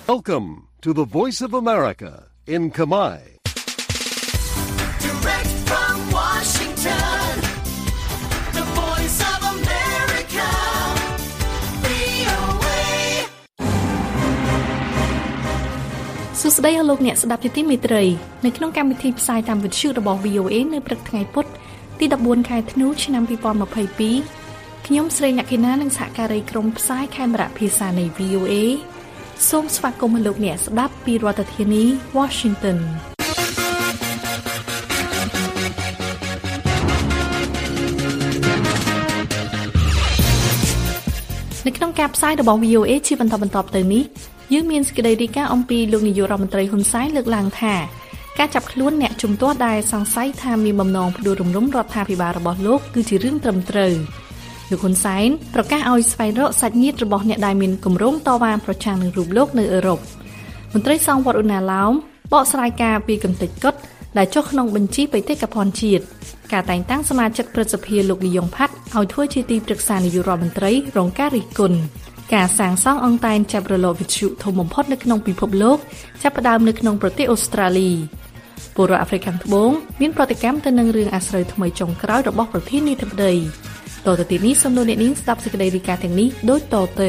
Welcome to the Voice of America in Khmer. Direct from Washington, the Voice of America, VOA. សួស្តីអស់លោកអ្នកស្ដាប់ជាទីមេត្រីនៅក្នុងកម្មវិធីផ្សាយតាមវិទ្យុរបស់ VOA នៅព្រឹកថ្ងៃពុធទី14ខែធ្នូឆ្នាំ2022ខ្ញុំស្រីអ្នកកេណានិងសហការីក្រុមផ្សាយខេមរៈភាសានៃ VOA សូមស្វាគមន៍លោកអ្នកស្ដាប់ពីរដ្ឋធានី Washington នៅក្នុងការផ្សាយរបស់ VOA ជាបន្តទៅនេះយើងមានសេចក្តីរាយការណ៍អំពីលោកនាយករដ្ឋមន្ត្រីហ៊ុនសែនលើកឡើងថាការចាប់ខ្លួនអ្នកជំទាស់ដែលសង្ស័យថាមានបំណងផ្ដួលរំលំរដ្ឋាភិបាលរបស់លោកគឺជារឿងត្រឹមត្រូវលោកហ៊ុនសែនប្រកាសឲ្យស្វែងរកសាច់ញាតិរបស់អ្នកដែលមានគម្រោងតវ៉ាប្រឆាំងនឹងរូបលោកនៅអឺរ៉ុបមន្ត្រីសង្ឃវត្តឧណាឡោមបកស្រាយការពីកំទេចកុដដែលចុះក្នុងបញ្ជីបេតិកភណ្ឌជាតិការតែងតាំងសមាជិកព្រឹទ្ធសភាលោកលីយ៉ុងផាត់ឲ្យធ្វើជាទីប្រឹក្សានាយករដ្ឋមន្ត្រីរងការរិះគន់ការសាងសង់អង្គតែនចាប់រលកវិទ្យុធំបំផុតនៅក្នុងពិភពលោកចាប់ផ្ដើមនៅក្នុងប្រទេសអូស្ត្រាលីពលរដ្ឋអាហ្វ្រិកខាងត្បូងមានប្រតិកម្មទៅនឹងរឿងអាស្រូវថ្មីចុងក្រោយរបស់ប្រធានាធិបតីតទៅទីនេះសូមលោកអ្នកនាងស្ដាប់សេចក្តីរាយការណ៍ទាំងនេះដូចតទៅ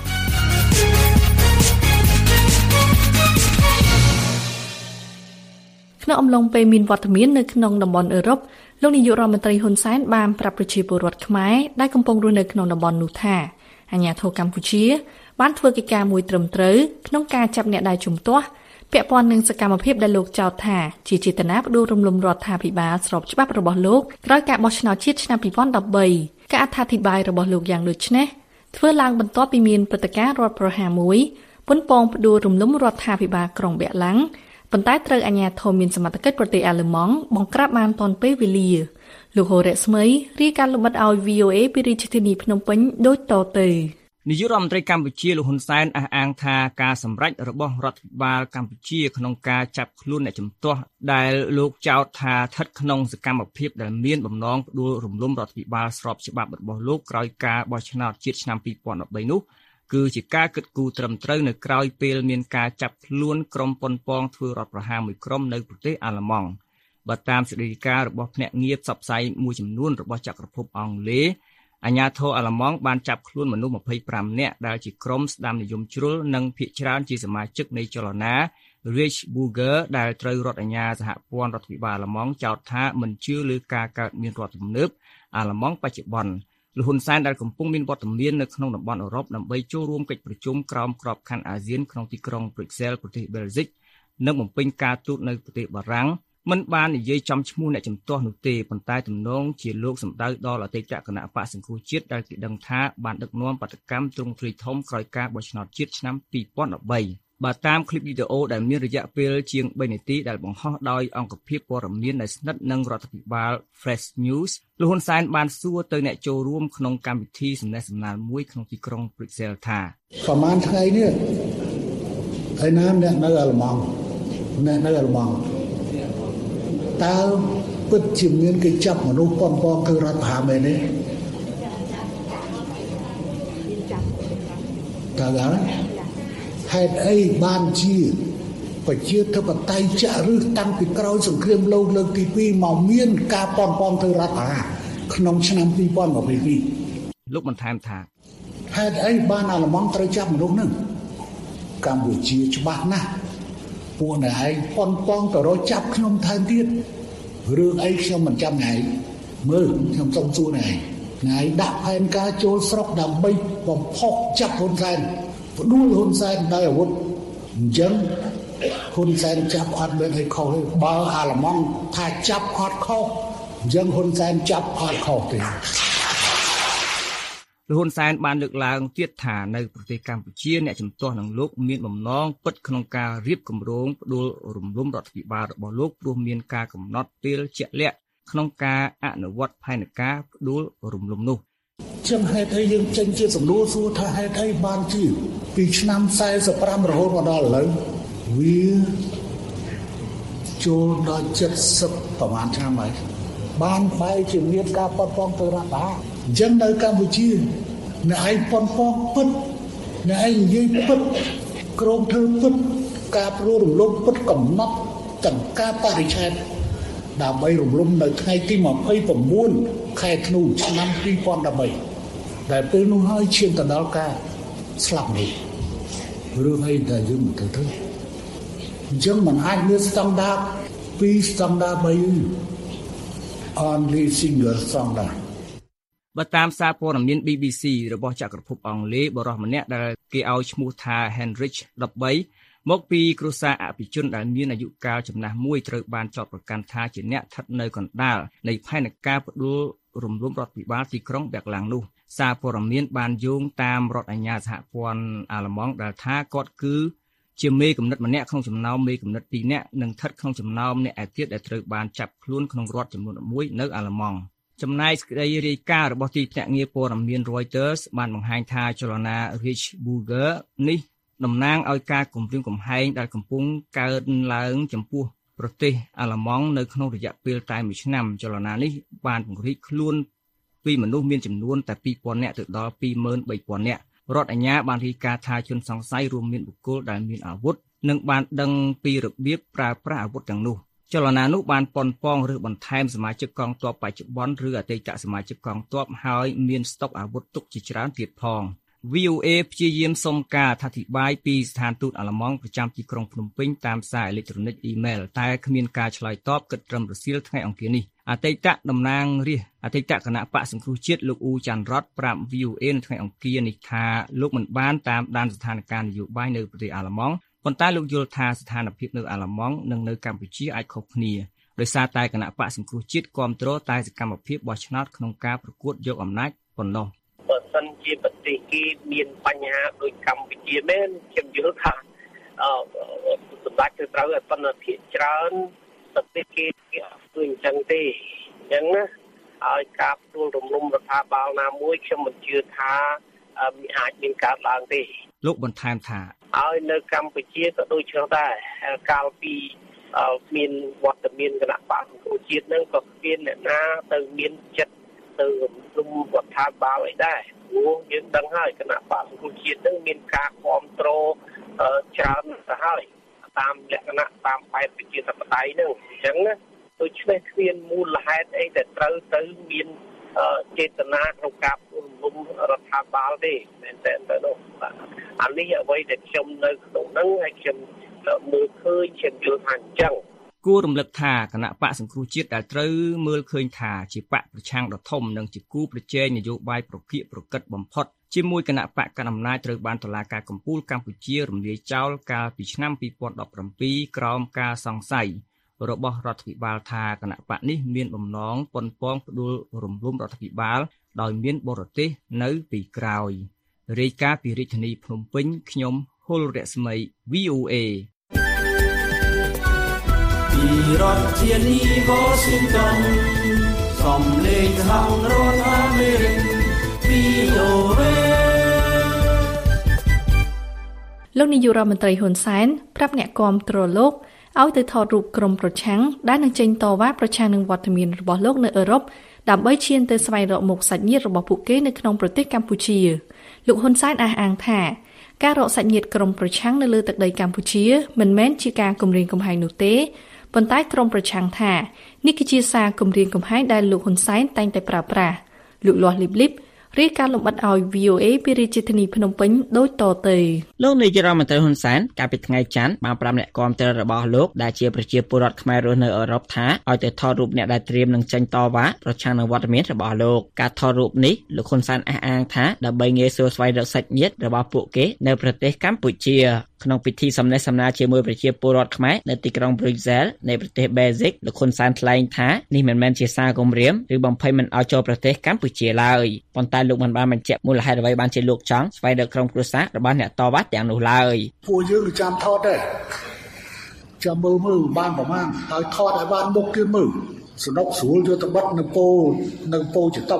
ក្នុងអំឡុងពេលមានវត្តមាននៅក្នុងតំបន់អឺរ៉ុបលោកនាយករដ្ឋមន្ត្រីហ៊ុនសែនបានប្រាប់ប្រជាពលរដ្ឋខ្មែរដែលកំពុងរស់នៅក្នុងតំបន់នោះថាអាញាធរកម្ពុជាបានធ្វើកិច្ចការមួយត្រឹមត្រូវក្នុងការចាប់អ្នកដែលជំទាស់ពាក់ព័ន្ធនឹងសកម្មភាពដែលលោកចោទថាជាចេតនាផ្ដួលរំលំរដ្ឋាភិបាលស្របច្បាប់របស់លោកក្រោយការបោះឆ្នោតជាតិឆ្នាំ2013ការអត្ថាធិប្បាយរបស់លោកយ៉ាងដូចនេះធ្វើឡើងបន្ទាប់ពីមានព្រឹត្តិការណ៍រដ្ឋប្រហារមួយប៉ុនប៉ងផ្ដួលរំលំរដ្ឋាភិបាលក្រុងប៊ែឡាំងប៉ុន្តែត្រូវអាជ្ញាធរមានសមត្ថកិច្ចប្រទេសអាល្លឺម៉ង់បង្ក្រាបបានទាន់ពេលវេលាលោកហូរ៉េស្មីរាយការណ៍លម្អិតឲ្យ VOA ពីរាជធានីភ្នំពេញដូចតទៅនាយករដ្ឋមន្ត្រីកម្ពុជាលោកហ៊ុនសែនអះអាងថាការសម្រេចរបស់រដ្ឋាភិបាលកម្ពុជាក្នុងការចាប់ខ្លួនអ្នកជំទាស់ដែលលោកចោទថាស្ថិតក្នុងសកម្មភាពដែលមានបំណងផ្ដួលរំលំរដ្ឋាភិបាលស្របច្បាប់របស់លោកក្រោយការបោះឆ្នោតជាតិឆ្នាំ2013នោះគឺជាការគិតគូរត្រឹមត្រូវនៅក្រៅពេលមានការចាប់ខ្លួនក្រុមប៉ុនប៉ងធ្វើរដ្ឋប្រហារមួយក្រុមនៅប្រទេសអាល្លឺម៉ង់បើតាមសេចក្តីរាយការណ៍របស់ភ្នាក់ងារផ្សព្វផ្សាយមួយចំនួនរបស់ចក្រភពអង់គ្លេសអាជ្ញាធរអាល្លឺម៉ង់បានចាប់ខ្លួនមនុស្ស25នាក់ដែលជាក្រុមស្ដាំនិយមជ្រុលនិងភាគច្រើនជាសមាជិកនៃចលនា Rich Burger ដែលត្រូវរដ្ឋអាជ្ញាសហព័ន្ធរដ្ឋាភិបាលអាល្លឺម៉ង់ចោទថាមិនជឿលើការកើតមានរដ្ឋទំនើបអាល្លឺម៉ង់បច្ចុប្បន្នលោកហ៊ុនសែនដែលកំពុងមានវត្តមាននៅក្នុងតំបន់អឺរ៉ុបដើម្បីចូលរួមកិច្ចប្រជុំក្រោមក្របខ័ណ្ឌអាស៊ានក្នុងទីក្រុង Brussels ប្រទេស Belgium និងបំពេញការទូតនៅប្រទេសបារាំងមិនបាននិយាយចំឈ្មោះអ្នកជំទាស់នោះទេប៉ុន្តែទំនងជាលោកសម្ដៅដល់អតីតគណៈបកសង្គ្រោះជាតិដែលគេដឹងថាបានដឹកនាំបាតកម្មទ្រង់ទ្រាយធំក្រោយការបោះឆ្នោតជាតិឆ្នាំ2013បើតាមคลิปវីដេអូដែលមានរយៈពេលជាង3នាទីដែលបង្ហោះដោយអង្គភាពព័ត៌មានដែលស្និទ្ធនឹងរដ្ឋាភិបាល Fresh News លោកហ៊ុនសែនបានសួរទៅអ្នកចូលរួមក្នុងកម្មវិធីសំណេះសំណាលមួយក្នុងទីក្រុង Brussels ថាប្រហែលថ្ងៃនេះហើយណាអ្នកនៅអាល្លឺម៉ង់អ្នកនៅអាល្លឺម៉ង់តើពិតជាមានគេចាប់មនុស្សប៉ុនប៉ងធ្វើរដ្ឋប្រហារមែនទេតើហើយហេតុអីបានជាប្រជាធិបតេយ្យចាក់ឫសតាំងពីក្រោយសង្គ្រាមលោកលើកទី2មកមានការប៉ុនប៉ងធ្វើរដ្ឋប្រហារក្នុងឆ្នាំ2022 លោកបន្ថែមថាហេតុអីបានអាល្លឺម៉ង់ត្រូវចាប់មនុស្សហ្នឹងកម្ពុជាច្បាស់ណាស់ពួកអ្នកឯងប៉ុនប៉ងទៅរកចាប់ខ្ញុំថែមទៀតរឿងអីខ្ញុំមិនចាំថ្ងៃមើលខ្ញុំសុំសួរថ្ងៃថ្ងៃដាក់ផែនការចូលស្រុកដើម្បីបំផុសចាប់ហ៊ុនសែនផ្ដួលហ៊ុនសែនដោយអាវុធអញ្ចឹងហ៊ុនសែនចាប់អត់មានអីខុសទេបើអាល្លឺម៉ង់ថាចាប់អត់ខុសអញ្ចឹងហ៊ុនសែនចាប់អត់ខុសទេលោកហ៊ុនសែនបានលើកឡើងទៀតថានៅប្រទេសកម្ពុជាអ្នកជំទាស់នឹងលោកមានបំណងពិតក្នុងការរៀបគម្រោងផ្ដួលរំលំរដ្ឋាភិបាលរបស់លោកព្រោះមានការកំណត់ពេលជាក់លាក់ក្នុងការអនុវត្តផែនការផ្ដួលរំលំនោះចឹងហេតុអីយើងចេញជាសំណួរសួរថាហេតុអីបានជាពីឆ្នាំ45រហូតមកដល់ឥឡូវវាចូលដល់70ប្រហែលឆ្នាំហើយបានបែរជាមានការប៉ុនប៉ងទៅរដ្ឋបាលអញ្ចឹងនៅកម្ពុជាអ្នកឯងប៉ុនប៉ងពិតអ្នកឯងនិយាយពិតក្រមធ្វើពុតការព្រោះរំលំពុតកំណត់ទាំងការបរិច្ឆេទដើម្បីរំលំនៅថ្ងៃទី29ខែធ្នូឆ្នាំ2013ដែលពេលនោះហើយឈានទៅដល់ការស្លាប់នេះរឿងអីដែលយើងមិនទៅអញ្ចឹងมันអាចមានស្តង់ដារ2ស្តង់ដារ3 only single standard បើតាមសារព័ត៌មាន BBC របស់ចក្រភពអង់គ្លេសបរិសម្នាក់ដែលគេឲ្យឈ្មោះថា Heinrich 13មកពីគ្រួសារអភិជនដែលមានអាយុកាលចំណាស់មួយត្រូវបានចោទប្រកាន់ថាជាអ្នកស្ថិតនៅកណ្ដាលនៃផែនការផ្ដួលរំលំរដ្ឋាភិបាលទីក្រុងបែកឡាំងនោះសារព័ត៌មានបានយោងតាមរដ្ឋអាជ្ញាសហព័ន្ធអាល្លឺម៉ង់ដែលថាគាត់គឺជាមេកំណិតម្នាក់ក្នុងចំណោមមេកំណិត2នាក់និងស្ថិតក្នុងចំណោមអ្នកឯទៀតដែលត្រូវបានចាប់ខ្លួនក្នុងរដ្ឋចំនួន11នៅអាល្លឺម៉ង់ចំណែកសេចក្តីរាយការណ៍របស់ទីភ្នាក់ងារព័ត៌មាន Reuters បានបង្ហាញថាចលនា Reichsbürger នេះតំណាងឲ្យការគំរាមកំហែងដែលកំពុងកើនឡើងចំពោះប្រទេសអាល្លឺម៉ង់នៅក្នុងរយៈពេលតែ1ឆ្នាំចលនានេះបានពង្រីកខ្លួនពីមនុស្សមានចំនួនតែ 2,000 នាក់ទៅដល់ 23,000 នាក់រដ្ឋអាជ្ញាបានរាយការណ៍ថាជនសង្ស័យរួមមានបុគ្គលដែលមានអាវុធនិងបានដឹងពីរបៀបប្រើប្រាស់អាវុធទាំងនោះចលនានោះបានប៉ុនប៉ងឬបន្ថែមសមាជិកកងទ័ពបច្ចុប្បន្នឬអតីតសមាជិកកងទ័ពហើយមានស្តុកអាវុធទុកជាច្រើនទៀតផង VOA ព្យាយាមសុំការអធិប្បាយពីស្ថានទូតអាល្លឺម៉ង់ប្រចាំទីក្រុងភ្នំពេញតាមសារអេឡិចត្រូនិកអ៊ីមែលតែគ្មានការឆ្លើយតបគិតត្រឹមរសៀលថ្ងៃអង្គារនេះអតីតតំណាងរាស្ត្រអតីតគណៈបកសង្គ្រោះជាតិលោកអ៊ូចាន់រ៉តប្រាប់ VOA នៅថ្ងៃអង្គារនេះថាលោកមិនបានតាមដានស្ថានភាពនយោបាយនៅប្រទេសអាល្លឺម៉ង់ប៉ុន្តែលោកយល់ថាស្ថានភាពនៅអាល្លឺម៉ង់និងនៅកម្ពុជាអាចខុសគ្នាដោយសារតែគណៈបកសង្គ្រោះជាតិគាំទ្រតែសកម្មភាពបោះឆ្នោតក្នុងការប្រកួតយកអំណាចប៉ុណ្ណោះបើសិនជាប្រទេសគេមានបញ្ហាដូចកម្ពុជាមែនខ្ញុំយល់ថាសម្រាប់ទៅត្រូវឲ្យប៉ុន្តែភាគច្រើនប្រទេសគេអត់ធ្វើអញ្ចឹងទេអញ្ចឹងណាឲ្យការផ្ដួលរំលំរដ្ឋាភិបាលណាមួយខ្ញុំមិនជឿថាអាចមានកើតឡើងទេលោកបន្ថែមថាឲ្យនៅកម្ពុជាក៏ដូចគ្នាដែរកាលពីមានវត្តមានគណៈបកសង្គ្រោះជាតិនឹងក៏គ្មានអ្នកណាទៅមានចិត្តទៅរំលំរដ្ឋាភិបាលអីដែរព្រោះយើងដឹងហើយគណៈបកសង្គ្រោះជាតិនឹងមានការគ្រប់គ្រងច្រើនទៅហើយតាមលក្ខណៈតាមបែបប្រជាធិបតេយ្យនឹងអញ្ចឹងណាដូច្នេះគ្មានមូលហេតុអីដែលត្រូវទៅមានចេតនាក្នុងការរំលំរដ្ឋាភិបាលទេមែនតើទៅនោះអានេះអ្វីដែលខ្ញុំនៅក្នុងហ្នឹងហើយខ្ញុំមើលឃើញខ្ញុំយល់ថាអញ្ចឹងគួររំលឹកថាគណៈបកសង្គ្រោះជាតិដែលត្រូវមើលឃើញថាជាបកប្រឆាំងដ៏ធំនិងជាគូប្រជែងនយោបាយប្រកៀកប្រកិតបំផុតជាមួយគណៈបកកណ្ដាលអំណាចត្រូវបានតុលាការកំពូលកម្ពុជារំលាយចោលកាលពីឆ្នាំ2017ក្រោមការសង្ស័យរបស់រដ្ឋាភិបាលថាគណៈបកនេះមានបំណងប៉ុនប៉ងផ្ដួលរំលំរដ្ឋាភិបាលដោយមានបរទេសនៅពីក្រោយរាយការណ៍ពីរាជធានីភ្នំពេញខ្ញុំហុលរស្មី VOA ពីរដ្ឋធានី Washington សំឡេងខាងរដ្ឋអាមេរិក VOA លោកនាយករដ្ឋមន្ត្រីហ៊ុនសែនប្រាប់អ្នកគាំទ្រលោកឲ្យទៅថតរូបក្រុមប្រឆាំងដែលនឹងចេញតវ៉ាប្រឆាំងនឹងវត្តមានរបស់លោកនៅអឺរ៉ុបដើម្បីឈានទៅស្វែងរកមុខសាច់ញាតិរបស់ពួកគេនៅក្នុងប្រទេសកម្ពុជាលោកហ៊ុនសែនអះអាងថាការរកសាច់ញាតិក្រុមប្រឆាំងនៅលើទឹកដីកម្ពុជាមិនមែនជាការគំរាមកំហែងនោះទេប៉ុន្តែក្រុមប្រឆាំងថានេះគឺជាសារគំរាមកំហែងដែលលោកហ៊ុនសែនតែងតែប្រើប្រាស់លោកលាស់លីបលីបរាយការណ៍លម្អិតឲ្យ VOA ពីរាជធានីភ្នំពេញដូចតទៅលោកនាយរដ្ឋមន្ត្រីហ៊ុនសែនកាលពីថ្ងៃច័ន្ទបានប្រាប់អ្នកគាំទ្ររបស់លោកដែលជាប្រជាពលរដ្ឋខ្មែររស់នៅអឺរ៉ុបថាឲ្យទៅថតរូបអ្នកដែលត្រៀមនឹងចេញតវ៉ាប្រឆាំងនឹងវត្តមានរបស់លោកការថតរូបនេះលោកហ៊ុនសែនអះអាងថាដើម្បីងាយស្រួលស្វែងរកសាច់ញាតិរបស់ពួកគេនៅប្រទេសកម្ពុជាក្នុងពិធីសំណេះសំណាលជាមួយប្រជាពលរដ្ឋខ្មែរនៅទីក្រុង Brussels នៃប្រទេស Belgium លោកហ៊ុនសែនថ្លែងថានេះមិនមែនជាសារគំរាមឬបំភ័យមិនឲ្យចូលប្រទេសកម្ពុជាឡើយប៉ុន្តែលោកមិនបានបញ្ជាក់មូលហេតុអ្វីបានជាលោកចង់ស្វែងរកក្រុមគ្រួសាររបស់អ្នកតវ៉ាទាំងនោះឡើយពួកយើងក៏ចាំថតដែរចាំមើលបានប្រហែលហើយថតឲ្យបានមុខគេមើលសនុកស្រួលយកទៅបិទនៅពោចតុក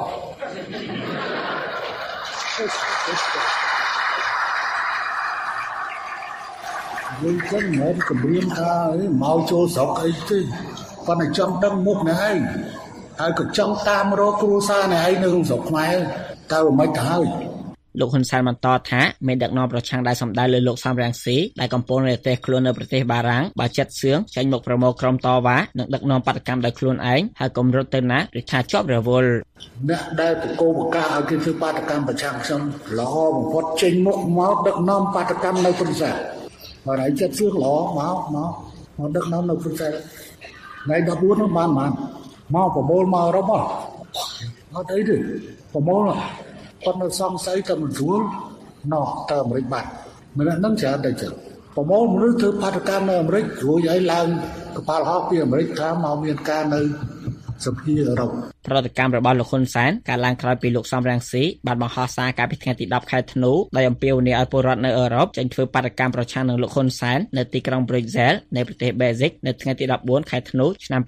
យើងចឹងមិនគម្រាមថាមកចូលស្រុកអីទេប៉ុន្តែចង់ដឹងមុខនេះហើយក៏ចង់តាមរកគ្រួសារនេះឯងនៅក្នុងស្រុកខ្មែរតើមិនទៅហើយលោកហ៊ុនសែនបន្តថាមានដឹកនាំប្រឆាំងដែលសម្ដៅលើលោកសំរងស៊ីដែលកំពុងរទេះខ្លួននៅប្រទេសបារាំងបើចិត្តសឿងចេញមកប្រមូលក្រុមតវ៉ានិងដឹកនាំបាតកម្មដោយខ្លួនឯងហើយគំរត់ទៅណាឬថាជាប់រវល់អ្នកដែលបកគោបកាឲ្យគេធ្វើបាតកម្មប្រឆាំងខ្ញុំល្អបំផុតចេញមកដឹកនាំបាតកម្មនៅព្រឹក្សាហើយឯងចិត្តសឿងល្អមកដឹកនាំនៅព្រឹក្សាថ្ងៃ14នោះបានមកប្រមូលមករំអត់អីទេប្រមូលគាត់នៅសង្ស័យតែមិនស្រួលណោះទៅអាមេរិកបាត់ម្នាក់ហ្នឹងច្រើនតែចឹងប្រមូលមនុស្សធ្វើបាតកម្មនៅអាមេរិករួចឲ្យឡើងកប៉ាល់ហោះពីអាមេរិកថាមកមានការនៅសភាអឺរ៉ុបប្រតិកម្មរបស់លោកហ៊ុនសែនការឡើងក្រោយពីលោកសំរងស៊ីបានបង្ហោះសារកាលពីថ្ងៃទី10ខែធ្នូដោយអំពាវនាវឲ្យពលរដ្ឋនៅអឺរ៉ុបចេញធ្វើបាតកម្មប្រឆាំងនឹងលោកហ៊ុនសែននៅទីក្រុង Brussels នៃប្រទេស Belgium នៅថ្ងៃទី14ខែធ្នូឆ្នាំ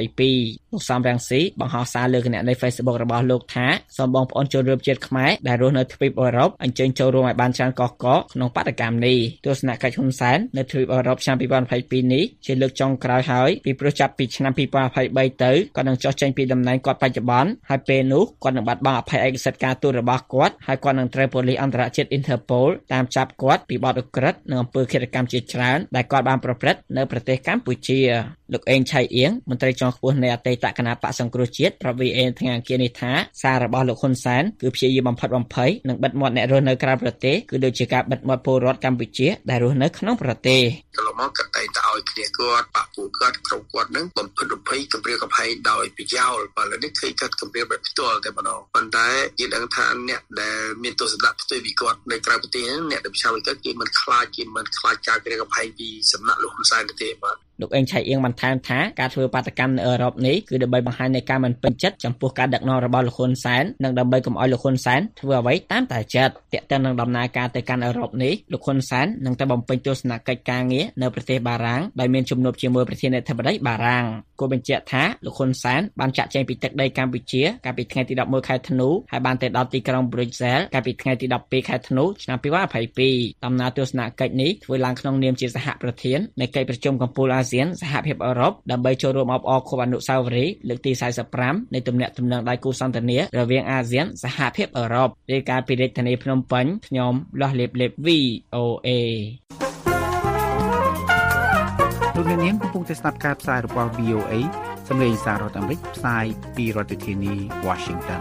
2022លោកសំរងស៊ីបង្ហោះសារលើគណនី Facebook របស់លោកថាសូមបងប្អូនជនរួមជាតិខ្មែរដែលរស់នៅទ្វីបអឺរ៉ុបអញ្ជើញចូលរួមឲ្យបានច្រើនកកក្នុងបាតកម្មនេះទស្សនកិច្ចហ៊ុនសែននៅទ្វីបអឺរ៉ុបឆ្នាំ2022នេះជាលើកចុងក្រោយហើយពីព្រោះចាប់ពីឆ្នាំ2023ទៅក៏នឹងចុះចេញពីតំណែងគាត់បច្ចុប្បន្នហើយពេលនោះគាត់នឹងបាត់បង់អភ័យឯកសិទ្ធិការទូតរបស់គាត់ហើយគាត់នឹងត្រូវប៉ូលីសអន្តរជាតិ Interpol តាមចាប់គាត់ពីបទឧក្រិដ្ឋនិងអំពើឃាតកម្មជាច្រើនដែលគាត់បានប្រព្រឹត្តនៅប្រទេសកម្ពុជាលោកអេងឆៃអៀងមន្ត្រីជាន់ខ្ពស់នៃអតីតគណៈបក្សសង្គ្រោះជាតិប្រាប់ VA ថ្ងៃអង្គារនេះថាសាររបស់លោកហ៊ុនសែនគឺព្យាយាមបំផិតបំភ័យនិងបិទមាត់អ្នករស់នៅក្រៅប្រទេសគឺដូចជាការបិទមាត់ពលរដ្ឋកម្ពុជាដែលរស់នៅក្នុងប្រទេសកន្លងមកគាត់តែងតែឲ្យគ្នាគាត់បាក់ពួកគាត់ក្រុមគាត់នឹងបំផិតបំភ័យគម្រាមកំហែងដោយប្រយោលបើឥឡូវនេះឃើញគាត់គម្រាមបែបផ្ទាល់តែម្ដងប៉ុន្តែយើងដឹងថាអ្នកដែលមានទស្សនៈផ្ទុយពីគាត់នៅក្រៅប្រទេសអ្នកដែលប្រឆាំងគាត់គេមិនខ្លាចការគម្រាមកំហែងពីសំណាក់លោកហ៊ុនសែនទេបាទលោកអេងឆៃអៀងបានថែមថាការធ្វើបាតកម្មនៅអឺរ៉ុបនេះគឺដើម្បីបង្ហាញនៃការមិនពេញចិត្តចំពោះការដឹកនាំរបស់លោកហ៊ុនសែននិងដើម្បីកុំឲ្យលោកហ៊ុនសែនធ្វើអ្វីតាមតែចិត្តទាក់ទងនឹងដំណើរការទៅកាន់អឺរ៉ុបនេះលោកហ៊ុនសែននឹងទៅបំពេញទស្សនកិច្ចការងារនៅប្រទេសបារាំងដោយមានជំនួបជាមួយប្រធានាធិបតីបារាំងគូបញ្ជាក់ថាលោកហ៊ុនសែនបានចាក់ចែងពីទឹកដីកម្ពុជាកាលពីថ្ងៃទី11ខែធ្នូហើយបានទៅដល់ទីក្រុង Brussels កាលពីថ្ងៃទី12ខែធ្នូឆ្នាំ2022ដំណើរទស្សនកិច្ចនេះធ្វើឡើងក្នុងនាមជាសហប្រធាននៃកិច្ចប្រជុំកំពូលអាស៊ានសហភាពអឺរ៉ុបដើម្បីចូលរួមអបអរខួបអនុស្សាវរីយ៍លើកទី45នៃទំនាក់ទំនងដៃគូសន្ទនារវាងអាស៊ានសហភាពអឺរ៉ុបរាយការណ៍ពីរាជធានីភ្នំពេញខ្ញុំលាស់លេប VOA លោកអ្នកនាងកំពុងតែស្ដាប់ការផ្សាយរបស់ VOA សម្លេងសាររដ្ឋអាមេរិកផ្សាយពីរដ្ឋធានី Washington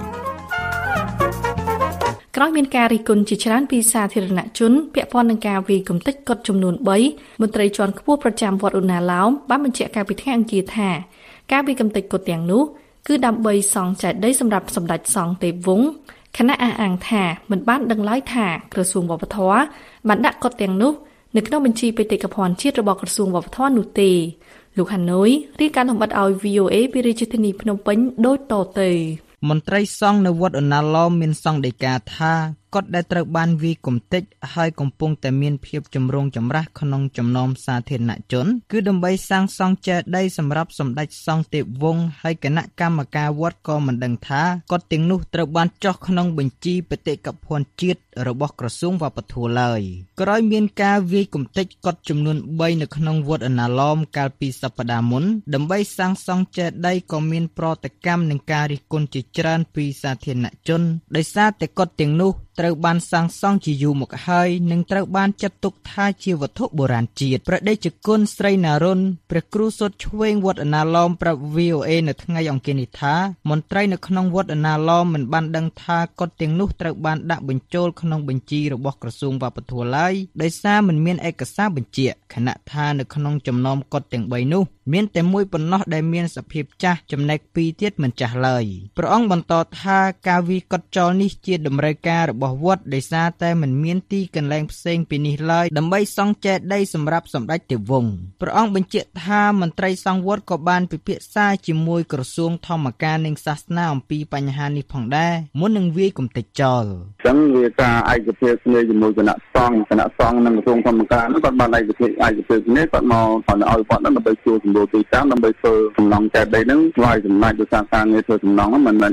ក្រោយមានការរិះគន់ជាច្រើនពីសាធារណជនពាក់ព័ន្ធនឹងការវាយគំទេចកុដចំនួន3មន្ត្រីជាន់ខ្ពស់ប្រចាំវត្តឧណាឡោមបានបញ្ជាក់កាលពីថ្ងៃអង្គារថាការវាយគំទេចកុដទាំងនោះគឺដើម្បីសង់ចេតិយសម្រាប់សម្ដេចសង្ឃទេពវង្សគណៈអះអាងថាមិនបានដឹងឡើយថាក្រសួងវប្បធម៌បានដាក់កុដទាំងនោះនៅក្នុងបញ្ជីបេតិកភណ្ឌជាតិរបស់ក្រសួងវប្បធម៌នោះទេលោកហាណូយរាយការណ៍លម្អិតឲ្យ VOA ពីរាជធានីភ្នំពេញដូចតទៅមន្ត្រីសង្ឃនៅវត្តឧណាឡោមមានសង្ឃដីកាថាកុដដែលត្រូវបានវាយគំទេចហើយកំពុងតែមានភាពចម្រូងចម្រាសក្នុងចំណោមសាធារណជនគឺដើម្បីសាងសង់ចេតិយសម្រាប់សម្ដេចសង្ឃទេពវង្សហើយគណៈកម្មការវត្តក៏មិនដឹងថាកុដទាំងនោះត្រូវបានចុះក្នុងបញ្ជីបេតិកភណ្ឌជាតិរបស់ក្រសួងវប្បធម៌ឡើយក្រោយមានការវាយគំទេចកុដចំនួន3នៅក្នុងវត្តឧណាឡោមកាលពីសប្តាហ៍មុនដើម្បីសាងសង់ចេតិយក៏មានប្រតិកម្មនឹងការរិះគន់ជាច្រើនពីសាធារណជនដោយសារតែកុដទាំងនោះត្រូវបានសាងសង់ជាយូរមកហើយនិងត្រូវបានចាត់ទុកថាជាវត្ថុបុរាណជាតិព្រះតេជគុណស្រីណារុនព្រះគ្រូសូត្រឆ្វេងវត្តឧណាឡោមប្រាប់ VOA នៅថ្ងៃអង្គារនេះថាមន្ត្រីនៅក្នុងវត្តឧណាឡោមមិនបានដឹងថាកុដទាំងនោះត្រូវបានដាក់បញ្ចូលក្នុងបញ្ជីរបស់ក្រសួងវប្បធម៌ឡើយដោយសារមិនមានឯកសារបញ្ជាក់ខណៈថានៅក្នុងចំណោមកុដទាំង3នោះមានតែមួយប៉ុណ្ណោះដែលមានសភាពចាស់ចំណែក2ទៀតមិនចាស់ឡើយព្រះអង្គបន្តថាការវាយកុដចោលនេះជាតម្រូវការរបស់វត្តដោយសារតែមិនមានទីកន្លែងផ្សេងពីនេះឡើយដើម្បីសង់ចេតិយសម្រាប់សម្ដេចទេពវង្សព្រះអង្គបញ្ជាក់ថាមន្ត្រីសង្ឃវត្តក៏បានពិភាក្សាជាមួយក្រសួងធម្មការនិងសាសនាអំពីបញ្ហានេះផងដែរមុននឹងវាយគំទេចចោលអញ្ចឹងវាការឯកភាពគ្នាជាមួយគណៈសង្ឃនិងក្រសួងធម្មការនោះគាត់បានឯកភាពគ្នាគាត់មកឲ្យគាត់ដើម្បីជួយសម្រួលទីតាំងដើម្បីធ្វើសំណង់ចេតិយហ្នឹងស្វ័យសម្ដេចដោយសារការងារធ្វើសំណង់ហ្នឹងមិនមែនបោះ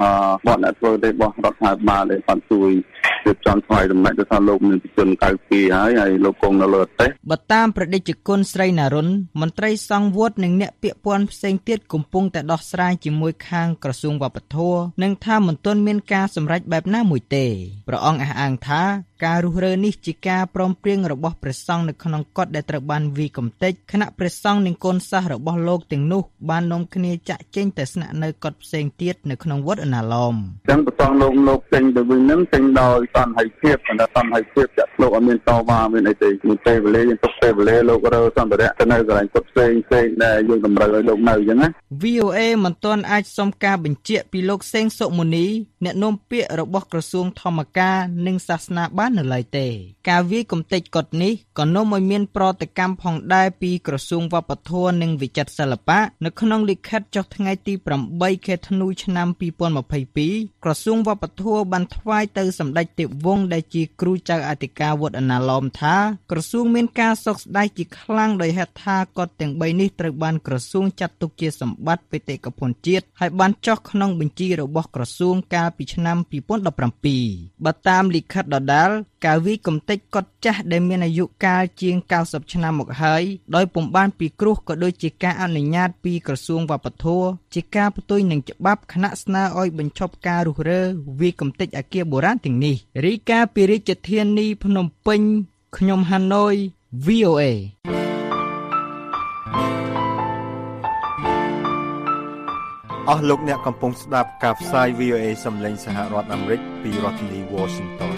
បទអ្នកធ្វើទេរបស់រដ្ឋាភិបាលដែលបានជួយរៀបចំថ្លៃដំណាក់ទៅថាលោកមានជំនឿ92ហើយលោកគង់នៅលើប្រទេសបើតាមប្រតិជនគុណស្រីណារុនមន្ត្រីសង្ឃវត្តនិងអ្នកពាក្យព័ន្ធផ្សេងទៀតកំពុងតែដោះស្រាយជាមួយខាងក្រសួងវប្បធម៌និងថាមិនទាន់មានការសម្រេចបែបណាមួយទេព្រះអង្គអះអាងថាការរុះរើនេះជាការព្រមព្រៀងរបស់ព្រះសង្ឃនៅក្នុងកុដិដែលត្រូវបានវាយកំទេចគណៈព្រះសង្ឃនិងកូនសិស្សរបស់លោកទាំងនោះបាននាំគ្នាចាក់ចេញទៅស្នាក់នៅកុដិផ្សេងទៀតនៅក្នុងវត្តអណាឡមចឹងព្រះសង្ឃលោកចេញទៅវិញនឹងចេញដោយសន្តិភាពតែសន្តិភាពចាក់លោកអត់មានតវ៉ាមានអីទេមួយពេលវេលាយើងទុកពេលវេលាលោករើសម្ភារៈទៅនៅកន្លែងកុដិផ្សេងដែលយើងតម្រូវឲ្យលោកនៅអញ្ចឹងណា VOA មិនទាន់អាចសុំការបញ្ជាក់ពីលោកសេងសុមុនីអ្នកនាំពាក្យរបស់ក្រសួងធម្មការនិងសាសនាបាននៅឡើយទេការវាយកំទេចកុដិនេះក៏នាំឲ្យមានប្រតិកម្មផងដែរពីក្រសួងវប្បធម៌និងវិចិត្រសិល្បៈនៅក្នុងលិខិតចុះថ្ងៃទី8ខែធ្នូឆ្នាំ2022ក្រសួងវប្បធម៌បានថ្វាយទៅសម្ដេចទេពវង្សដែលជាគ្រូចៅអធិការវត្តអណាឡមថាក្រសួងមានការសោកស្ដាយជាខ្លាំងដោយហេតុថាកុដិទាំង3នេះត្រូវបានក្រសួងចាត់ទុកជាសម្បត្តិបេតិកភណ្ឌជាតិហើយបានចុះក្នុងបញ្ជីរបស់ក្រសួងកាលពីឆ្នាំ2017បើតាមលិខិតដដែលការវាយកំទេចកុដិចាស់ដែលមានអាយុកាលជាង90ឆ្នាំមកហើយដោយពុំបានពិគ្រោះក៏ដូចជាការអនុញ្ញាតពីក្រសួងវប្បធម៌ជាការផ្ទុយនឹងច្បាប់គណៈស្នើឲ្យបញ្ឈប់ការរុះរើវាយកំទេចអគារបុរាណទាំងនេះរីកាពីរាជធានីភ្នំពេញខ្ញុំហាណូយ VOA អស់លោកអ្នកកំពុងស្ដាប់ការផ្សាយ VOA សំឡេងសហរដ្ឋអាមេរិកពីរដ្ឋធានី Washington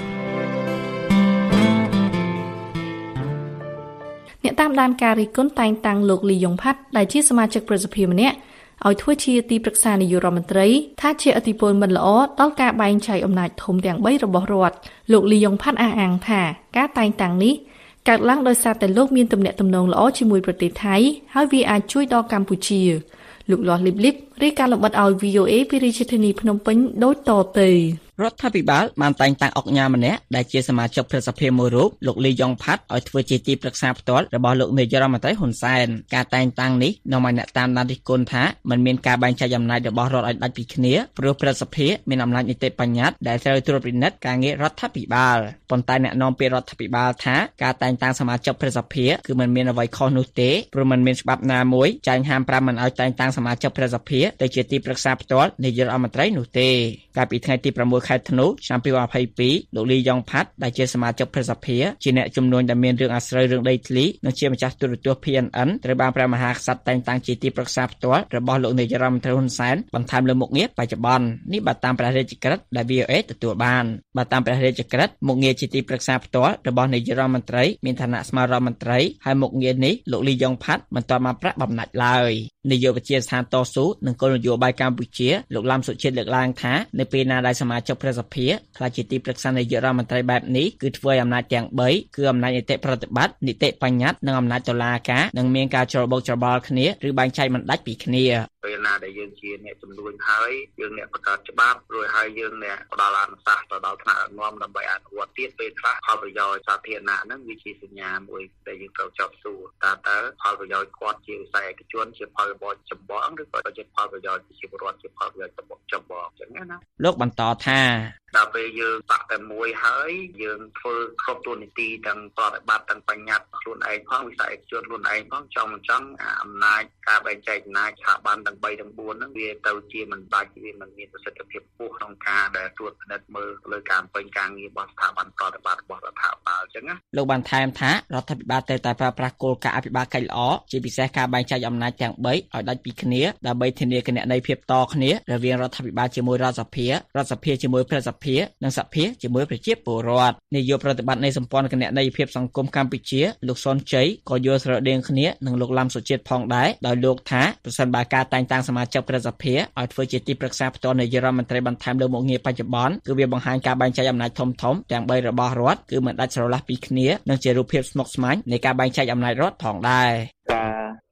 អ្នកតាមដានការរិះគន់តែងតាំងលោកលីយ៉ុងផាត់ដែលជាសមាជិកប្រសិទ្ធិម្នាក់ឲ្យធ្វើជាទីប្រឹក្សានាយករដ្ឋមន្ត្រីថាជាឥទ្ធិពលមិនល្អដល់ការបែងចែកអំណាចធំទាំង3របស់រដ្ឋលោកលីយ៉ុងផាត់អះអាងថាការតែងតាំងនេះកើតឡើងដោយសារតែលោកមានទំនាក់ទំនងល្អជាមួយប្រទេសថៃហើយវាអាចជួយដល់កម្ពុជាលោកលាស់លីបលីបរាយការណ៍លម្អិតឲ្យ VOA ពីរាជធានីភ្នំពេញដូចតទៅរដ្ឋាភិបាលបានតែងតាំងអង្គការម្នាក់ដែលជាសមាជិកព្រឹទ្ធសភាមួយរូបលោកលីយ៉ុងផាត់ឲ្យធ្វើជាទីប្រឹក្សាផ្ទាល់របស់លោកនាយករដ្ឋមន្ត្រីហ៊ុនសែនការតែងតាំងនេះនាំឲ្យអ្នកតាមដានរិះគន់ថាมันមានការបែងចែកអំណាចរបស់រដ្ឋឲ្យដាច់ពីគ្នាព្រោះព្រឹទ្ធសភាមានអំណាចនីតិបញ្ញត្តិដែលត្រូវត្រួតពិនិត្យការងាររដ្ឋាភិបាលប៉ុន្តែអ្នកនាំពាក្យរដ្ឋាភិបាលថាការតែងតាំងសមាជិកព្រឹទ្ធសភាគឺมันមានអ្វីខុសនោះទេព្រោះมันមានច្បាប់ណាមួយចែងហាម5មិនឲ្យតែងតាំងសមាជិកព្រឹទ្ធសភាទៅជាទីប្រឹក្សាផ្ទាល់នាយករដ្ឋមន្ត្រីនោះទេកាលពីថ្ងៃទី6ខែធ្នូឆ្នាំ2022លោកលីយ៉ុងផាត់ដែលជាសមាជិកព្រឹទ្ធសភាជាអ្នកជំនួយដែលមានរឿងអាស្រូវរឿងដីធ្លីនិងជាម្ចាស់ទូរទស្សន៍ PNN ត្រូវបានព្រះមហាក្សត្រតែងតាំងជាទីប្រឹក្សាផ្ទាល់របស់លោកនាយករដ្ឋមន្ត្រីហ៊ុនសែនបន្ថែមលើមុខងារបច្ចុប្បន្ននេះបើតាមព្រះរាជក្រឹត្យដែល VOA ទទួលបានបើតាមព្រះរាជក្រឹត្យមុខងារជាទីប្រឹក្សាផ្ទាល់របស់នាយករដ្ឋមន្ត្រីមានឋានៈស្មើរដ្ឋមន្ត្រីហើយមុខងារនេះលោកលីយ៉ុងផាត់មិនទាន់បានប្រាក់បំណាច់ឡើយនាយកវិទ្យាស្ថានតស៊ូនិងគោលនយោបាយកម្ពុជាលោកឡាំសុជាតិលើកឡើងថានៅពេលណាដែលសមាជិកព្រឹទ្ធសភាខ្លាចជាទីប្រឹក្សានាយករដ្ឋមន្ត្រីបែបនេះគឺធ្វើឲ្យអំណាចទាំង3គឺអំណាចនីតិប្រតិបត្តិនីតិបញ្ញត្តិនិងអំណាចតុលាការនឹងមានការច្របូកច្របល់គ្នាឬបែងចែកមិនដាច់ពីគ្នាពេលណាដែលយើងជាអ្នកជំនួយហើយយើងអ្នកបង្កើតច្បាប់រួចហើយយើងអ្នកផ្ដល់អនុសាសន៍ទៅដល់ថ្នាក់ដឹកនាំដើម្បីអនុវត្តទៀតពេលខ្លះផលប្រយោជន៍សាធារណៈហ្នឹងវាជាសញ្ញាមួយដែលយើងត្រូវចាប់សួរតើផលប្រយោជន៍គាត់ជាវិស័យឯកជនជាផលប្រយោជន៍ចម្បងឬក៏ជាផលប្រយោជន៍ប្រជាពលរដ្ឋជាផលប្រយោជន៍ចម្បងអញ្ចឹងណាលោកបន្តថាដល់ពេលយើងបាក់តែមួយហើយយើងធ្វើគ្រប់តួនាទីទាំងប្រតិបត្តិទាំងបញ្ញត្តិខ្លួនឯងផងវិស័យឯកជនខ្លួនឯងផងចង់មិនចង់អំណាចការបែងចែកអំណាចស្ថាប័នទាំង3ទាំង4ហ្នឹងវាទៅជាមិនដាច់វាមិនមានប្រសិទ្ធភាពខ្ពស់ក្នុងការដែលត្រួតពិនិត្យមើលលើការពេញការងាររបស់ស្ថាប័នប្រតិបត្តិរបស់រដ្ឋាភិបាលអញ្ចឹងណាលោកបានថែមថារដ្ឋាភិបាលតែប្រើប្រាស់គោលការណ៍អភិបាលកិច្ចល្អជាពិសេសការបែងចែកអំណាចទាំង3ឲ្យដាច់ពីគ្នាដើម្បីធានាគណនេយ្យភាពតគ្នារវាងរដ្ឋាភិបាលជាមួយរដ្ឋសភាជាមួយព្រឹទ្ធសភានិងសភាជាមួយប្រជាពលរដ្ឋនាយកប្រតិបត្តិនៃសម្ព័ន្ធគណនេយ្យភាពសង្គមកម្ពុជាលោកសុនជ័យក៏យល់ស្រដៀងគ្នានឹងលោកឡាំសុជាតិផងដែរដោយលោកថាប្រសិនបើការតែងតាំងសមាជិកព្រឹទ្ធសភាឲ្យធ្វើជាទីប្រឹក្សាផ្ទាល់នាយករដ្ឋមន្ត្រីបន្ថែមលើមុខងារបច្ចុប្បន្នគឺវាបង្ហាញការបែងចែកអំណាចធំៗទាំង3របស់រដ្ឋគឺមិនដាច់ស្រឡះពីគ្នានិងជារូបភាពស្មុគស្មាញនៃការបែងចែកអំណាចរដ្ឋផងដែរការ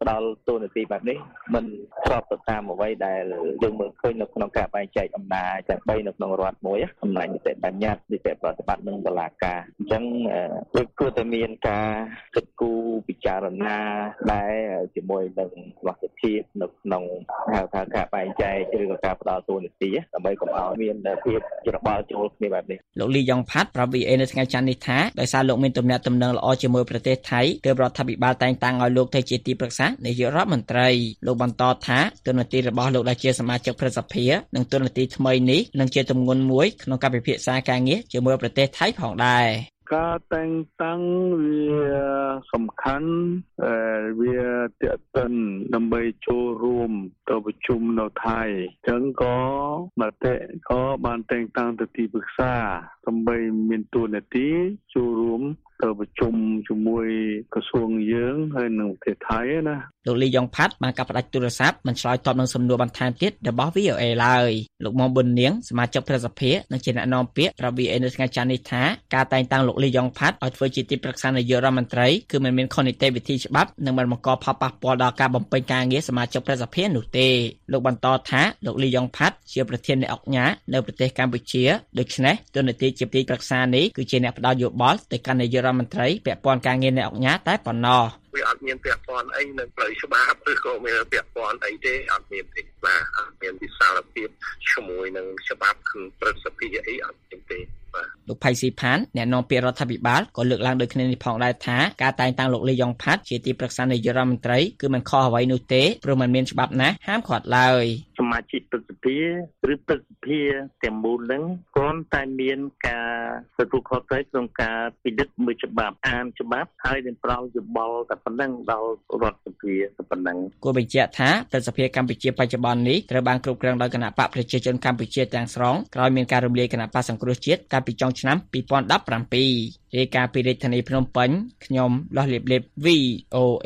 ផ្ដល់ទូនាទីបែបនេះមិនស្របទៅតាមអ្វីដែលយើងមើលឃើញនៅក្នុងការបែងចែកអំណាចទាំង3នៅក្នុងរដ្ឋមួយអំណាចនីតិបញ្ញត្តិនីតិប្រតិបត្តិនិងតុលាការអញ្ចឹងវាគួរតែមានការគិតគូរពិចារណាដែរជាមួយនឹងវត្តភាពនៅក្នុងហៅថាការបែងចែកឬក៏ការផ្ដល់ទូនាទីដើម្បីកុំឲ្យមានភាពច្របល់ចូលគ្នាបែបនេះលោកលីយ៉ុងផាត់ប្រាប់ VA នៅថ្ងៃច័ន្ទនេះថាដោយសារលោកមានទំនាក់ទំនងល្អជាមួយប្រទេសថៃទើបរដ្ឋាភិបាលតែងតាំងឲ្យលោកធ្វើជាទីប្រឹក្សានាយករដ្ឋមន្ត្រីលោកបន្តថាទូនាទីរបស់លោកដែលជាសមាជិកព្រឹទ្ធសភានិងទូនាទីថ្មីនេះនឹងជាទម្ងន់មួយក្នុងការពិភាក្សាការងារជាមួយប្រទេសថៃផងដែរការតែងតាំងវាសំខាន់វាទាក់ទិនដើម្បីចូលរួមទៅប្រជុំនៅថៃចឹងក៏មតិក៏បានតែងតាំងទៅទីប្រឹក្សាដើម្បីមានតួនាទីចូលរួមទៅប្រជុំជាមួយក្រសួងយើងហើយនិងប្រទេសថៃណាលោកលីយ៉ុងផាត់បានកាត់ផ្តាច់ទូរស័ព្ទមិនឆ្លើយតបនឹងសំណួរបន្ថែមទៀតរបស់ VOA ឡើយលោកមុំប៊ុននាងសមាជិកព្រឹទ្ធសភានិងជាអ្នកនាំពាក្យរបស់ VOA នៅថ្ងៃច័ន្ទនេះថាការតែងតាំងលោកលីយ៉ុងផាត់ឲ្យធ្វើជាទីប្រឹក្សានាយករដ្ឋមន្ត្រីគឺមិនមានខុសនីតិវិធីច្បាប់និងមិនបង្កផលប៉ះពាល់ដល់ការបំពេញការងារសមាជិកព្រឹទ្ធសភានោះទេលោកបន្តថាលោកលីយ៉ុងផាត់ជាប្រធាននៃអង្គការនៅប្រទេសកម្ពុជាដូច្នេះទូនាទីជាទីប្រឹក្សានេះគឺជាអ្នកផ្ដល់យោបល់ទៅកាន់នាយករដ្ឋមន្ត្រីពាក់ព័ន្ធការងារនៃអង្គការតែប៉ុណ្ណោះវាអត់មានពាក់ព័ន្ធអីនឹងផ្លូវច្បាប់ឬក៏មានពាក់ព័ន្ធអីទេអត់មានទេបាទអត់មានវិសាលភាពជាមួយនឹងច្បាប់គឺព្រឹទ្ធសភាអីអត់មានទេលោកផៃស៊ីផានអ្នកនាំពាក្យរដ្ឋាភិបាលក៏លើកឡើងដូចគ្នានេះផងដែរថាការតែងតាំងលោកលីយ៉ុងផាត់ជាទីប្រឹក្សានាយករដ្ឋមន្ត្រីគឺមិនខុសអ្វីនោះទេព្រោះมันមានច្បាប់ណាហាមឃាត់ឡើយសមាជិកព្រឹទ្ធសភាឬព្រឹទ្ធសភាទាំងមូលនឹងគ្រាន់តែមានការទទួលខុសត្រូវក្នុងការពិនិត្យមើលច្បាប់អានច្បាប់ហើយនឹងប្រោសយោបល់តែប៉ុណ្ណឹងដល់រដ្ឋសភាតែប៉ុណ្ណឹងគួរបញ្ជាក់ថាព្រឹទ្ធសភាកម្ពុជាបច្ចុប្បន្ននេះត្រូវបានគ្រប់គ្រងដោយគណៈបកប្រជាជនកម្ពុជាទាំងស្រុងក្រោយមានការរំលាយគណៈបកសង្គ្រោះជាតិកាលពីចុងឆ្នាំ2017រាយការណ៍ពីរាជធានីភ្នំពេញខ្ញុំលោះលៀបលេប VOA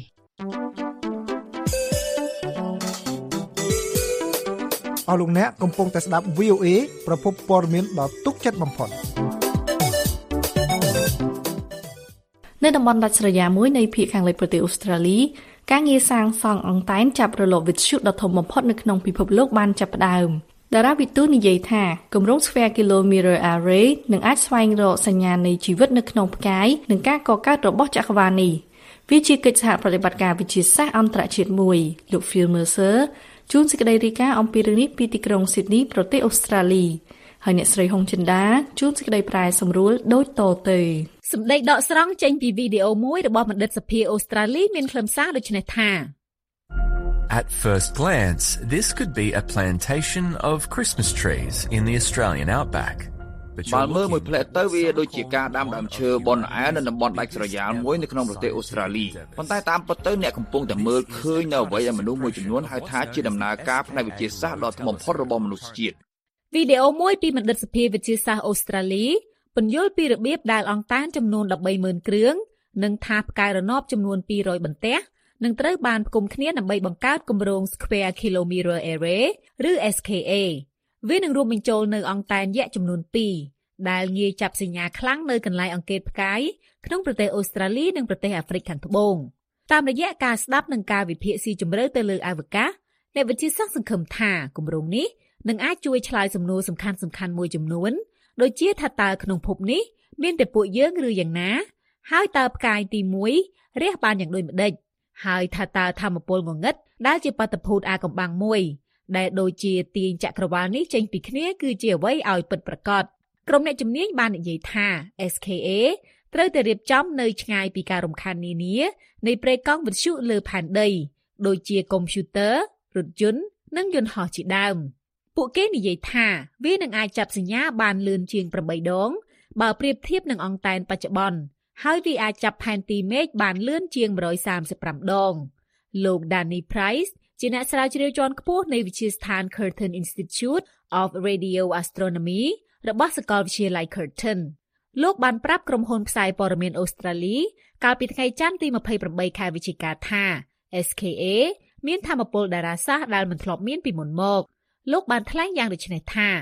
អស់លោកអ្នកកំពុងតែស្ដាប់ VOA ប្រភពព័ត៌មានដ៏ទុកចិត្តបំផុតនៅតំបន់ដាច់ស្រយាលមួយនៃភាគខាងលិចប្រទេសអូស្ត្រាលីការងារសាងសង់អង្តែនចាប់រលកវិទ្យុដ៏ធំបំផុតនៅក្នុងពិភពលោកបានចាប់ផ្ដើមតារាវិទូនិយាយថាគម្រោង Sphere Kilometer Array នឹងអាចស្វែងរកសញ្ញានៃជីវិតនៅក្នុងផ្កាយនិងការកកើតរបស់ចក្រវាឡនេះវាជាកិច្ចសហប្រតិបត្តិការវិទ្យាសាស្ត្រអន្តរជាតិមួយលោក Phil Mercer ជួនសេចក្តីរាយការណ៍អំពីរឿងនេះពីទីក្រុង Sydney ប្រទេសអូស្ត្រាលីហើយអ្នកស្រីហុងចិនដាជួនសេចក្តីប្រែសម្រួលដូចតទៅសម្ដីដកស្រង់ចេញពីវីដេអូមួយរបស់បណ្ឌិតសភាអូស្ត្រាលីមានខ្លឹមសារដូចនេះថា At first glance, this could be a plantation of Christmas trees in the Australian outback. បើមើលមួយផ្លែទៅវាដូចជាការដាំដើមឈើបនអែននៅតំបន់ដាច់ស្រយាលមួយនៅក្នុងប្រទេសអូស្ត្រាលីប៉ុន្តែតាមពិតទៅអ្នកកំពុងតែមើលឃើញនៅអ្វីដែលមនុស្សមួយចំនួនហៅថាជាដំណើរការផ្នែកវិទ្យាសាស្ត្រដ៏ធំបំផុតរបស់មនុស្សជាតិវីដេអូមួយពីបណ្ឌិតសភាវិទ្យាសាស្ត្រអូស្ត្រាលីពន្យល់ពីរបៀបដែលអង្តានចំនួន 130,000 គ្រឿងនិងថាផ្កាយរណបចំនួន 200 បន្ទះនឹងត្រូវបានផ្គុំគ្នាដើម្បីបង្កើតគម្រោង Square Kilometer Array ឬ SKA វានឹងរួមបញ្ចូលនៅអង្តែនយក្សចំនួន 2 ដែលងាយចាប់សញ្ញាខ្លាំងនៅកន្លែងអង្កេតផ្កាយក្នុងប្រទេសអូស្ត្រាលីនិងប្រទេសអាហ្វ្រិកខាងត្បូងតាមរយៈការស្ដាប់និងការវិភាគស៊ីជម្រៅទៅលើអវកាសអ្នកវិទ្យាសាស្ត្រសង្ឃឹមថាគម្រោងនេះនឹងអាចជួយឆ្លើយសំណួរសំខាន់ៗមួយចំនួនដូចជាថាតើក្នុងភពនេះមានតែពួកយើងឬយ៉ាងណាហើយតើផ្កាយទី1រះបានយ៉ាងដូចម្ដេចហើយថាតើថាមពលងងឹតដែលជាបាតុភូតអាកំបាំងមួយដែលដូចជាទាញចក្រវាឡនេះចេញពីគ្នាគឺជាអ្វីឲ្យពិតប្រាកដក្រុមអ្នកជំនាញបាននិយាយថា SKA ត្រូវតែរៀបចំនៅឆ្ងាយពីការរំខាននានានៃប្រេកង់វិទ្យុលើផែនដីដូចជាកុំព្យូទ័ររថយន្តនិងយន្តហោះជាដើមពួកគេនិយាយថាវានឹងអាចចាប់សញ្ញាបានលឿនជាង8 ដងបើប្រៀបធៀបនឹងអង្តែនបច្ចុប្បន្នហើយវាអាចចាប់ផែនទីមេឃបានលឿនជាង135 ដងលោក Danny Price ជាអ្នកស្រាវជ្រាវជាន់ខ្ពស់នៃវិទ្យាស្ថាន Curtin Institute of Radio Astronomy របស់សាកលវិទ្យាល័យ Curtin លោកបានប្រាប់ក្រុមហ៊ុនផ្សាយព័ត៌មានអូស្ត្រាលីកាលពីថ្ងៃច័ន្ទទី28ខែវិច្ឆិកាថា SKA មានថាមពលតារាសាស្ត្រដែលមិនធ្លាប់មានពីមុនមកលោកបានថ្លែងយ៉ាងដូចនេះថា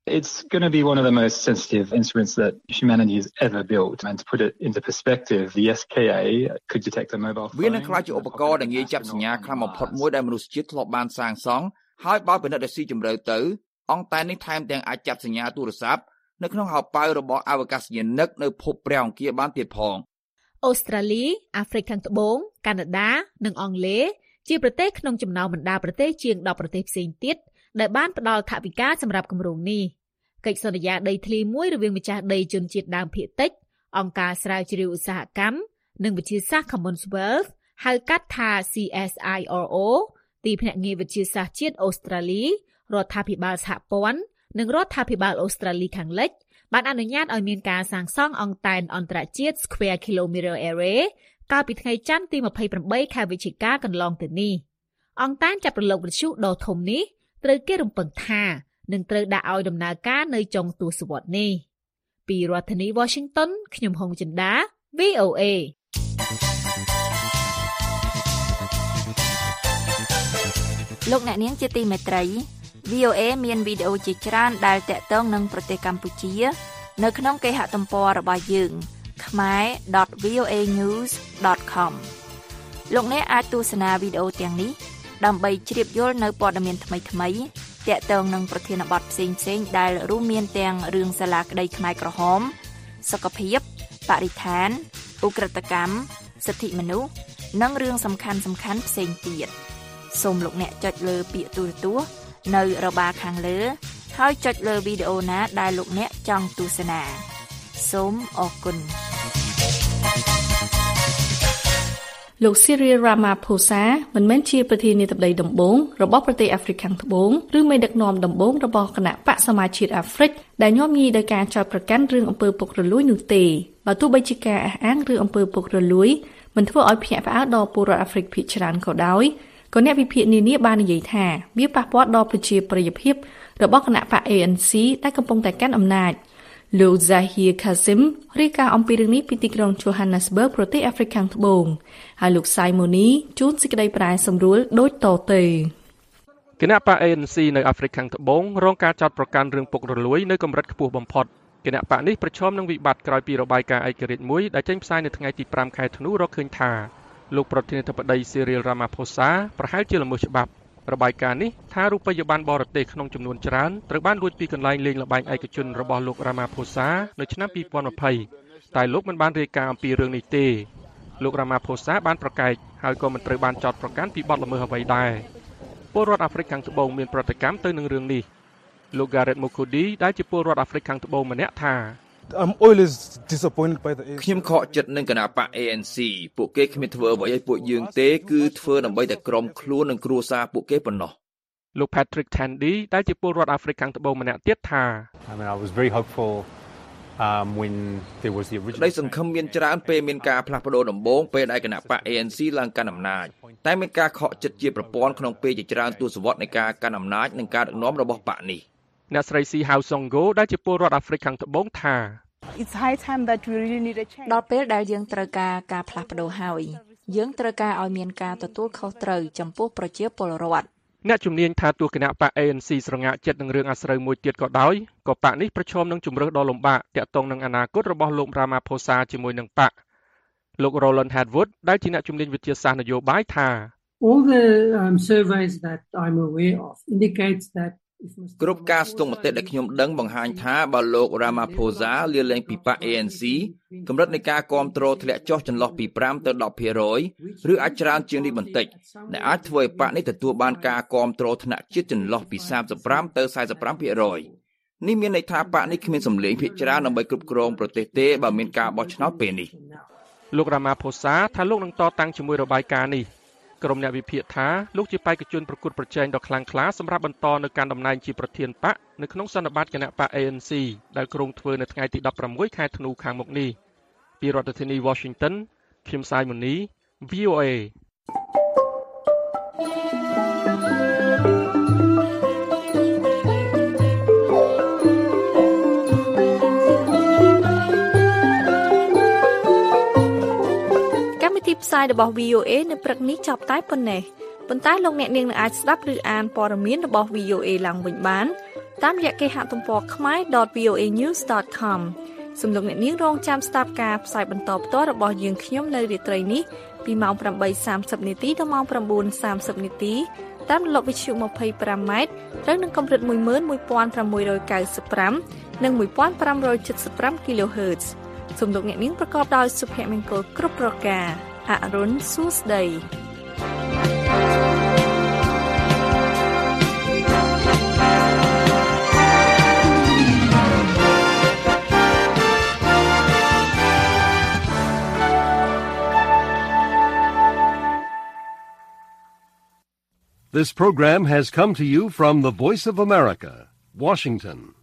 It's going to be one of the most sensitive instruments that humanity has ever built. And to put it into perspective, the SKA could detect a mobile phone. វានឹងក្លាយជាឧបករណ៍ដែលងាយចាប់សញ្ញាខ្លាំងបំផុតមួយដែលមនុស្សជាតិធ្លាប់បានសាងសង់ហើយបើពិនិត្យឲ្យស៊ីជម្រៅទៅអង្គតែននេះថែមទាំងអាចចាប់សញ្ញាទូរស័ព្ទនៅក្នុងហោប៉ៅរបស់អវកាសយានិកនៅភពព្រះអង្គាបានទៀតផងអូស្ត្រាលីអាហ្វ្រិកខាងត្បូងកាណាដានិងអង់គ្លេសជាប្រទេសក្នុងចំណោមបណ្ដាប្រទេសជាង10ប្រទេសផ្សេងទៀតដែលបានផ្ដល់ថវិកាសម្រាប់គម្រោងនេះកិច្ចសន្យាដីធ្លីមួយរវាងម្ចាស់ដីជនជាតិដើមភាគតិចអង្គការស្រាវជ្រាវឧស្សាហកម្មនិងវិទ្យាសាស្ត្រ Commonwealth ហៅកាត់ថា CSIRO ទីភ្នាក់ងារវិទ្យាសាស្ត្រជាតិអូស្ត្រាលីរដ្ឋាភិបាលសហព័ន្ធនិងរដ្ឋាភិបាលអូស្ត្រាលីខាងលិចបានអនុញ្ញាតឲ្យមានការសាងសង់អង្តែនអន្តរជាតិ Square Kilometre Array កាលពីថ្ងៃច័ន្ទទី28ខែវិច្ឆិកាកន្លងទៅនេះអង្តែនចាប់រលកវិទ្យុដ៏ធំនេះត្រូវគេរំពឹងថានឹងត្រូវដាក់ឲ្យដំណើរការនៅចុងទសវត្សរ៍នេះពីរដ្ឋធានី Washington ខ្ញុំហុងចិន្តា VOA លោកអ្នកនាងជាទីមេត្រី VOA មានវីដេអូជាច្រើនដែលតាក់ទងនឹងប្រទេសកម្ពុជានៅក្នុងគេហទំព័ររបស់យើង khmer.voanews.com លោកអ្នកអាចទស្សនាវីដេអូទាំងនេះដើម្បីជ្រាបយល់នៅព័ត៌មានថ្មីៗតាក់ទងនឹងប្រធានបទផ្សេងៗដែលរួមមានទាំងរឿងសាលាក្តីខ្មែរក្រហមសុខភាពបរិស្ថានឧក្រិដ្ឋកម្មសិទ្ធិមនុស្សនិងរឿងសំខាន់ៗផ្សេងទៀតសូមលោកអ្នកចុចលើពាក្យទូរទស្សន៍នៅរបារខាងលើហើយចុចលើវីដេអូណាដែលលោកអ្នកចង់ទស្សនាសូមអរគុណលោក Cyril Ramaphosa មិនមែនជាប្រធានាធិបតីដំបូងរបស់ប្រទេសអាហ្វ្រិកខាងត្បូងឬមេដឹកនាំដំបូងរបស់គណៈបកសមាជជាតិអាហ្វ្រិកដែលញាប់ញីដោយការចោទប្រកាន់រឿងអំពើពុករលួយនោះទេបើទោះបីជាការអះអាងរឿងអំពើពុករលួយមិនធ្វើឲ្យភ្ញាក់ផ្អើលដល់ពលរដ្ឋអាហ្វ្រិកភាគច្រើនក៏ដោយក៏អ្នកវិភាគនានាបាននិយាយថាវាប៉ះពាល់ដល់ប្រជាប្រិយភាពរបស់គណៈបក ANC ដែលកំពុងតែកាន់អំណាចលោក Zahir Kazim រាយការណ៍អំពីរឿងនេះពីទីក្រុង Johannesburg ប្រទេសអាហ្វ្រិកខាងត្បូងហើយលោក Simoni ជួនសេចក្តីប្រែសម្រួលដូចតទៅគណៈបក ANC នៅអាហ្វ្រិកខាងត្បូងរងការចោទប្រកាន់រឿងពុករលួយនៅកម្រិតខ្ពស់បំផុតគណៈបកនេះប្រឈមនឹងវិបត្តិក្រោយពីរបាយការណ៍ឯករាជ្យមួយដែលចេញផ្សាយនៅថ្ងៃទី5ខែធ្នូរកឃើញថាលោកប្រធានាធិបតី Cyril Ramaphosa ប្រហែលជាល្មើសច្បាប់របាយការណ៍នេះថារូបិយប័ណ្ណបរទេសក្នុងចំនួនច្រើនត្រូវបានលួចពីកន្លែងលេងល្បែងឯកជនរបស់លោក Ramaphosa នៅឆ្នាំ2020តែលោកមិនបានរាយការណ៍អំពីរឿងនេះទេលោក Ramaphosa បានប្រកែកហើយក៏មិនត្រូវបានចោទប្រកាន់ពីបទល្មើសអ្វីដែរពលរដ្ឋអាហ្វ្រិកខាងត្បូងមានប្រតិកម្មទៅនឹងរឿងនេះលោក Gareth Mukudi ដែលជាពលរដ្ឋអាហ្វ្រិកខាងត្បូងម្នាក់ថា I'm always disappointed by the ANC ខ្ញុំខកចិត្តនឹងគណៈបក ANC ពួកគេគ្មានធ្វើអ្វីឲ្យពួកយើងទេគឺធ្វើដើម្បីតែក្រុមខ្លួននិងគ្រួសារពួកគេប៉ុណ្ណោះលោក Patrick Tandy ដែលជាពលរដ្ឋអាហ្វ្រិកខាងត្បូងម្នាក់ទៀតថា I was very hopeful when there was the original ដែលសង្ឃឹមមានច្រើនពេលមានការផ្លាស់ប្ដូរដំបូងពេលដែលគណៈបក ANC ឡើងកាន់អំណាចតែមានការខកចិត្តជាប្រព័ន្ធក្នុងពេលជាច្រើនទសវត្សរ៍នៃការកាន់អំណាចនិងការដឹកនាំរបស់បកនេះអ្នកស្រី ស៊ី ហៅសុងហ្គោដែលជាពលរដ្ឋអាហ្វ្រិកខាងត្បូងថា It's high time that we really need a change ដល់ពេលដែលយើងត្រូវការផ្លាស់ប្ដូរហើយយើងត្រូវការឲ្យមានការទទួលខុសត្រូវចំពោះប្រជាពលរដ្ឋអ្នកជំនាញថាទោះគណៈបក ANC ស្រងាក់ចិត្តនឹងរឿងអាស្រូវមួយទៀតក៏ដោយក៏បកនេះប្រឈមនឹងជំរើសដ៏លំបាកទាក់ទងនឹងអនាគតរបស់លោក Ramaphosa ជាមួយនឹងបកលោក Roland Hadwood ដែលជាអ្នកជំនាញវិទ្យាសាស្ត្រនយោបាយថា All the surveys that I'm aware of indicates that គ្រប់ការស្ទង់មតិដែលខ្ញុំដឹងបង្ហាញថាបើលោក Ramaphosa លាលែងពីបក ANC កម្រិតនៃការគាំទ្រធ្លាក់ចុះចន្លោះពី5ទៅ 10% ឬអាចច្រើនជាងនេះបន្តិចដែលអាចធ្វើឲ្យបកនេះទទួលបានការគាំទ្រថ្នាក់ជាតិចន្លោះពី35ទៅ 45% នេះមានន័យថាបកនេះគ្មានសម្លេងភាគច្រើនដើម្បីគ្រប់គ្រងប្រទេសទេបើមានការបោះឆ្នោតពេលនេះលោក Ramaphosa ថាលោកនឹងតតាំងជាមួយរបាយការណ៍នេះក្រុមអ្នកវិភាគថាលោកជាបេក្ខជនប្រកួតប្រជែងដ៏ខ្លាំងក្លាសម្រាប់បន្តនៅកាន់តំណែងជាប្រធានបកនៅក្នុងសន្និបាតគណៈបក ANC ដែលគ្រោងធ្វើនៅថ្ងៃទី16ខែធ្នូខាងមុខនេះពីរដ្ឋធានី Washington ខ្ញុំសាយមុនី VOA ផ្សាយរបស់ VOA នៅព្រឹកនេះចប់តែប៉ុណ្ណេះប៉ុន្តែលោកអ្នកនាងនឹងអាចស្ដាប់ឬអានព័ត៌មានរបស់ VOA ឡើងវិញបានតាមរយៈគេហទំព័រ khmer.voanews.com សូមលោកអ្នកនាងរងចាំស្ដាប់ការផ្សាយបន្តផ្ទាល់របស់យើងខ្ញុំនៅរាត្រីនេះពីម៉ោង 8:30 នាទីដល់ម៉ោង 9:30 នាទីតាមរលកវិទ្យុ 25 ម៉ែត្រត្រូវនឹងកម្រិត 11695 និង 1575 kHz សូមលោកអ្នកនាងប្រកបដោយសុភមង្គលគ្រប់ប្រការអរុនសួស្ដី This program has come to you from the Voice of America, Washington.